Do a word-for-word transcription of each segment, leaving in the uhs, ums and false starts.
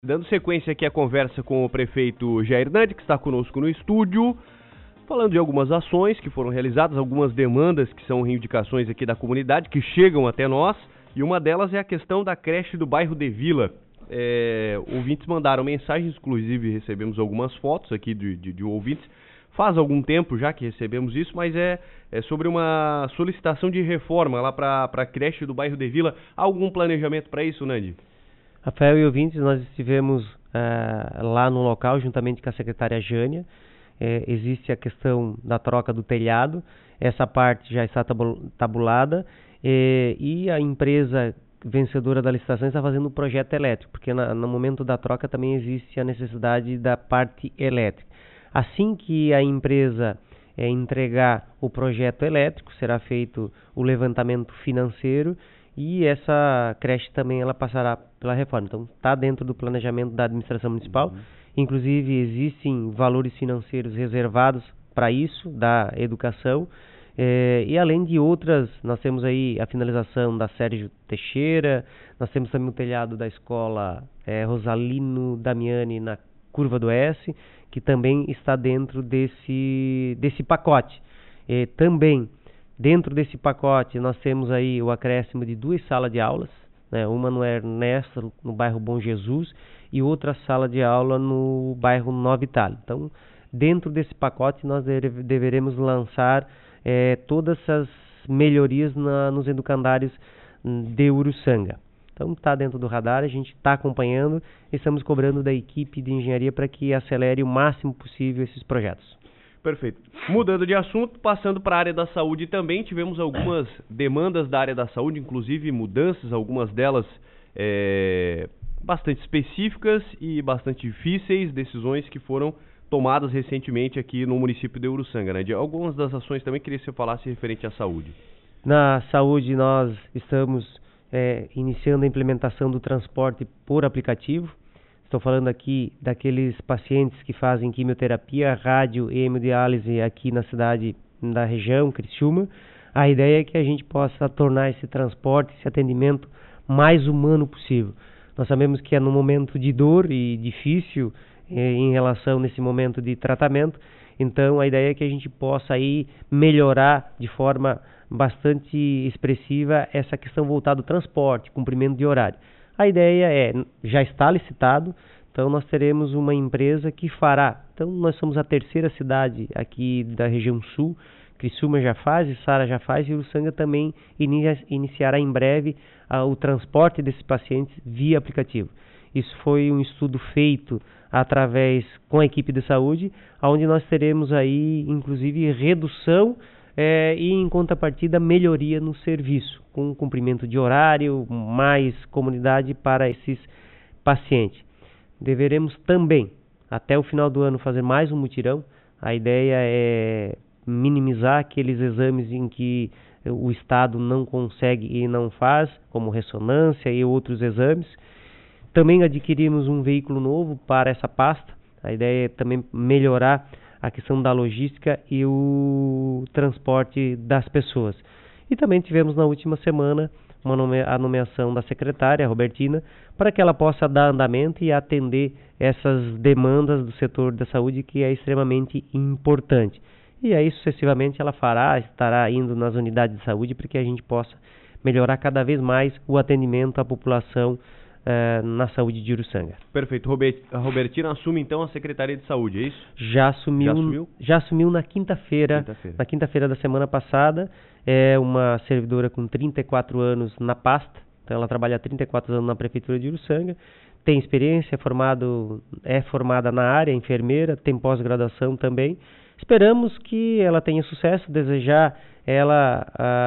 Dando sequência aqui à conversa com o prefeito Jair Nandi, que está conosco no estúdio, falando de algumas ações que foram realizadas, algumas demandas que são reivindicações aqui da comunidade, que chegam até nós, e uma delas é a questão da creche do bairro de Vila. É, ouvintes mandaram mensagens, inclusive recebemos algumas fotos aqui de, de, de ouvintes. Faz algum tempo já que recebemos isso, mas é, é sobre uma solicitação de reforma lá para a creche do bairro de Vila. Há algum planejamento para isso, Nandi? Rafael e ouvintes, nós estivemos uh, lá no local juntamente com a secretária Jânia. É, existe a questão da troca do telhado, essa parte já está tabulada, é, e a empresa vencedora da licitação está fazendo o projeto elétrico, porque na, no momento da troca também existe a necessidade da parte elétrica. Assim que a empresa é, entregar o projeto elétrico, será feito o levantamento financeiro e essa creche também ela passará pela reforma. Então está dentro do planejamento da administração municipal. Uhum. Inclusive existem valores financeiros reservados para isso, da educação. É, e além de outras, nós temos aí a finalização da Sérgio Teixeira, nós temos também o telhado da escola é, Rosalino Damiani na Curva do S, que também está dentro desse, desse pacote. É, também dentro desse pacote nós temos aí o acréscimo de duas salas de aulas, né, uma no Ernesto, no bairro Bom Jesus, e outra sala de aula no bairro Nova Itália. Então, dentro desse pacote nós deve, deveremos lançar é, todas essas melhorias na, nos educandários de Uruçanga. Então está dentro do radar, a gente está acompanhando e estamos cobrando da equipe de engenharia para que acelere o máximo possível esses projetos. Perfeito. Mudando de assunto, passando para a área da saúde também, tivemos algumas demandas da área da saúde, inclusive mudanças, algumas delas é, bastante específicas e bastante difíceis, decisões que foram tomadas recentemente aqui no município de Uruçanga, né? De algumas das ações também queria que você falasse referente à saúde. Na saúde nós estamos é, iniciando a implementação do transporte por aplicativo. Estou falando aqui daqueles pacientes que fazem quimioterapia, rádio e hemodiálise aqui na cidade, da região, Criciúma. A ideia é que a gente possa tornar esse transporte, esse atendimento mais humano possível. Nós sabemos que é num momento de dor e difícil eh, em relação nesse momento de tratamento, então a ideia é que a gente possa aí melhorar de forma bastante expressiva essa questão voltada ao transporte, cumprimento de horário. A ideia é, já está licitado, então nós teremos uma empresa que fará. Então nós somos a terceira cidade aqui da região sul, Criciúma já faz, Sara já faz e Uruçanga também inicia, iniciará em breve ah, o transporte desses pacientes via aplicativo. Isso foi um estudo feito através com a equipe de saúde, onde nós teremos aí inclusive redução É, e em contrapartida melhoria no serviço, com cumprimento de horário, mais comunidade para esses pacientes. Deveremos também, até o final do ano, fazer mais um mutirão. A ideia é minimizar aqueles exames em que o Estado não consegue e não faz, como ressonância e outros exames. Também adquirimos um veículo novo para essa pasta. A ideia é também melhorar a questão da logística e o transporte das pessoas. E também tivemos na última semana uma nome- a nomeação da secretária, a Robertina, para que ela possa dar andamento e atender essas demandas do setor da saúde, que é extremamente importante. E aí, sucessivamente, ela fará, estará indo nas unidades de saúde para que a gente possa melhorar cada vez mais o atendimento à população Uh, na saúde de Uruçanga. Perfeito. Robert, a Robertina assume então a Secretaria de Saúde, é isso? Já assumiu, já assumiu? Já assumiu na quinta-feira, quinta-feira. Na quinta-feira da semana passada. É uma servidora com trinta e quatro anos na pasta, então ela trabalha há trinta e quatro anos na Prefeitura de Uruçanga, tem experiência, é, formado, é formada na área, enfermeira, tem pós-graduação também. Esperamos que ela tenha sucesso, desejar ela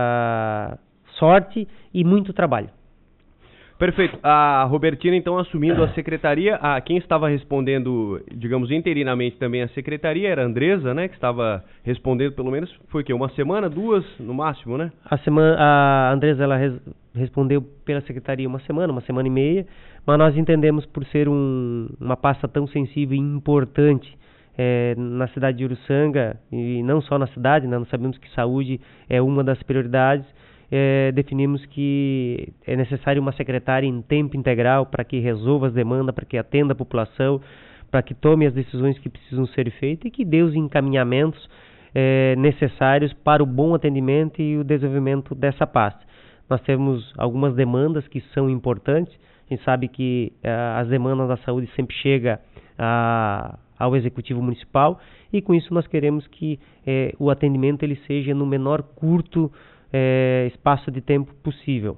uh, sorte e muito trabalho. Perfeito. A Robertina, então, assumindo a secretaria, a, quem estava respondendo, digamos, interinamente também a secretaria era a Andresa, né, que estava respondendo pelo menos, foi o quê? Uma semana, duas, no máximo, né? A, semana, a Andresa, ela res, respondeu pela secretaria uma semana, uma semana e meia, mas nós entendemos por ser um, uma pasta tão sensível e importante é, na cidade de Uruçanga, e não só na cidade, né, nós sabemos que saúde é uma das prioridades, eh, definimos que é necessário uma secretária em tempo integral para que resolva as demandas, para que atenda a população, para que tome as decisões que precisam ser feitas e que dê os encaminhamentos eh, necessários para o bom atendimento e o desenvolvimento dessa pasta. Nós temos algumas demandas que são importantes. A gente sabe que eh, as demandas da saúde sempre chegam a, ao Executivo Municipal e com isso nós queremos que eh, o atendimento ele seja no menor curto eh, espaço de tempo possível.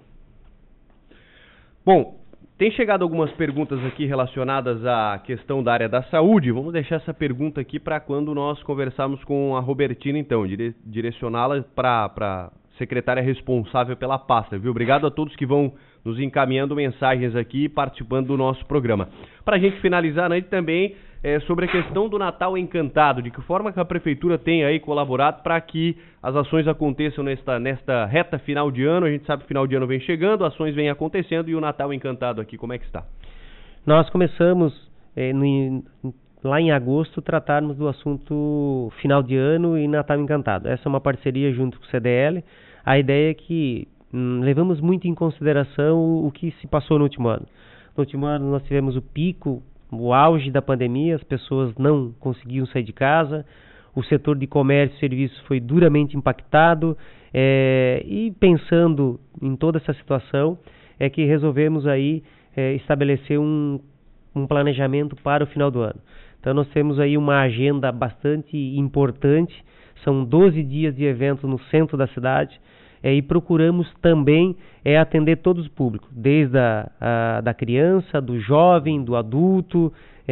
Bom, tem chegado algumas perguntas aqui relacionadas à questão da área da saúde. Vamos deixar essa pergunta aqui para quando nós conversarmos com a Robertina, então, dire, direcioná-la para a secretária responsável pela pasta, viu? Obrigado a todos que vão nos encaminhando mensagens aqui e participando do nosso programa. Para a gente finalizar, né, também é, sobre a questão do Natal Encantado, de que forma que a Prefeitura tem aí colaborado para que as ações aconteçam nesta, nesta reta final de ano. A gente sabe que o final de ano vem chegando, ações vêm acontecendo e o Natal Encantado aqui, como é que está? Nós começamos é, no, lá em agosto tratarmos do assunto final de ano e Natal Encantado. Essa é uma parceria junto com o C D L. A ideia é que hum, levamos muito em consideração o, o que se passou no último ano. No último ano nós tivemos o pico, o auge da pandemia, as pessoas não conseguiam sair de casa, o setor de comércio e serviços foi duramente impactado, é, e pensando em toda essa situação, é que resolvemos aí é, estabelecer um, um planejamento para o final do ano. Então nós temos aí uma agenda bastante importante, são doze dias de evento no centro da cidade, é, e procuramos também é, atender todos os públicos, desde a, a da criança, do jovem, do adulto,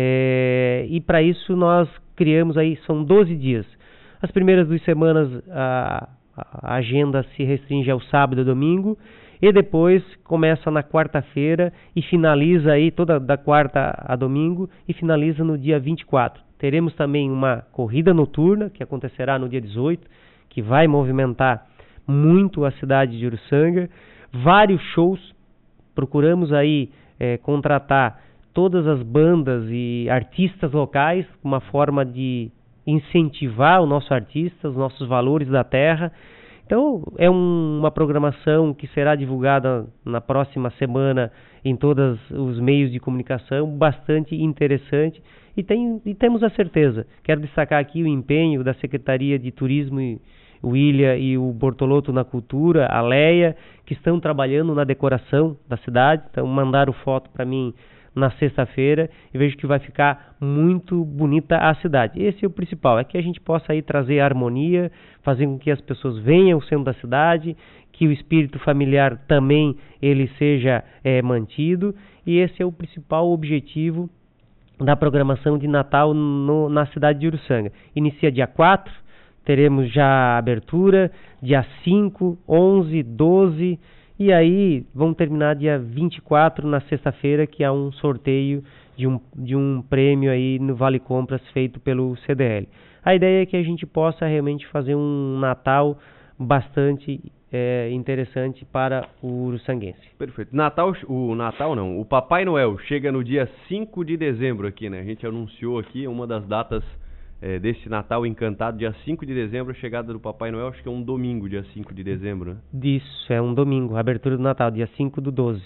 é, e para isso nós criamos aí, são doze dias. As primeiras duas semanas a, a agenda se restringe ao sábado e domingo, e depois começa na quarta-feira e finaliza aí toda da quarta a domingo e finaliza no dia vinte e quatro. Teremos também uma corrida noturna que acontecerá no dia dezoito, que vai movimentar muito a cidade de Uruçanga, vários shows, procuramos aí é, contratar todas as bandas e artistas locais, uma forma de incentivar o nosso artista, os nossos valores da terra. Então é um, uma programação que será divulgada na próxima semana em todos os meios de comunicação, bastante interessante, e, tem, e temos a certeza, quero destacar aqui o empenho da Secretaria de Turismo e o William e o Bortolotto na cultura, a Leia, que estão trabalhando na decoração da cidade. Então mandaram foto para mim na sexta-feira e vejo que vai ficar muito bonita a cidade. Esse é o principal, é que a gente possa aí trazer harmonia, fazer com que as pessoas venham ao centro da cidade, que o espírito familiar também ele seja é, mantido, e esse é o principal objetivo da programação de Natal no, na cidade de Uruçanga. Inicia dia quatro, teremos já a abertura, dia cinco, onze, doze, e aí vamos terminar dia vinte e quatro, na sexta-feira, que há um sorteio de um, de um prêmio aí no Vale Compras feito pelo C D L. A ideia é que a gente possa realmente fazer um Natal bastante é, interessante para o uruçanguense. Perfeito. Natal, o Natal não, o Papai Noel chega no dia cinco de dezembro aqui, né? A gente anunciou aqui uma das datas É, desse Natal Encantado, dia cinco de dezembro, a chegada do Papai Noel, acho que é um domingo, dia cinco de dezembro, né? Isso, é um domingo, a abertura do Natal, dia cinco do doze.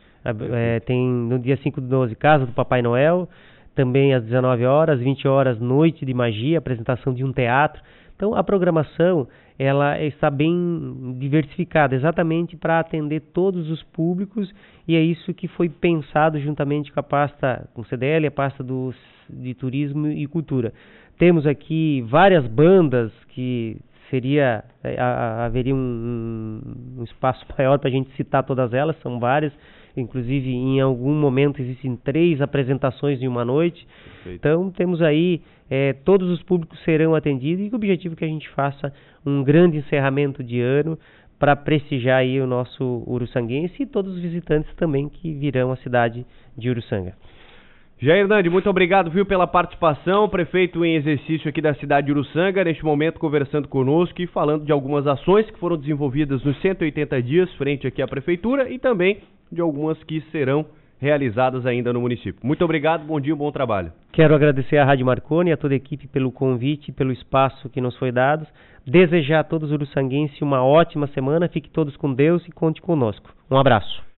É, tem no dia cinco do doze, Casa do Papai Noel, também às dezenove horas, vinte horas, Noite de Magia, apresentação de um teatro. Então a programação, ela está bem diversificada, exatamente para atender todos os públicos, e é isso que foi pensado juntamente com a pasta, com o C D L, a pasta do, de Turismo e Cultura. Temos aqui várias bandas que seria, a, a, haveria um, um espaço maior para a gente citar todas elas, são várias, inclusive em algum momento existem três apresentações em uma noite. Perfeito. Então temos aí, é, todos os públicos serão atendidos, e o objetivo é que a gente faça um grande encerramento de ano para prestigiar aí o nosso uruçanguense e todos os visitantes também que virão à cidade de Uruçanga. Jair Hernandes, muito obrigado, viu, pela participação, prefeito em exercício aqui da cidade de Uruçanga, neste momento conversando conosco e falando de algumas ações que foram desenvolvidas nos cento e oitenta dias frente aqui à prefeitura e também de algumas que serão realizadas ainda no município. Muito obrigado, bom dia, bom trabalho. Quero agradecer à Rádio Marconi e a toda a equipe pelo convite, pelo espaço que nos foi dado. Desejar a todos os uruçanguenses uma ótima semana, fiquem todos com Deus e conte conosco. Um abraço.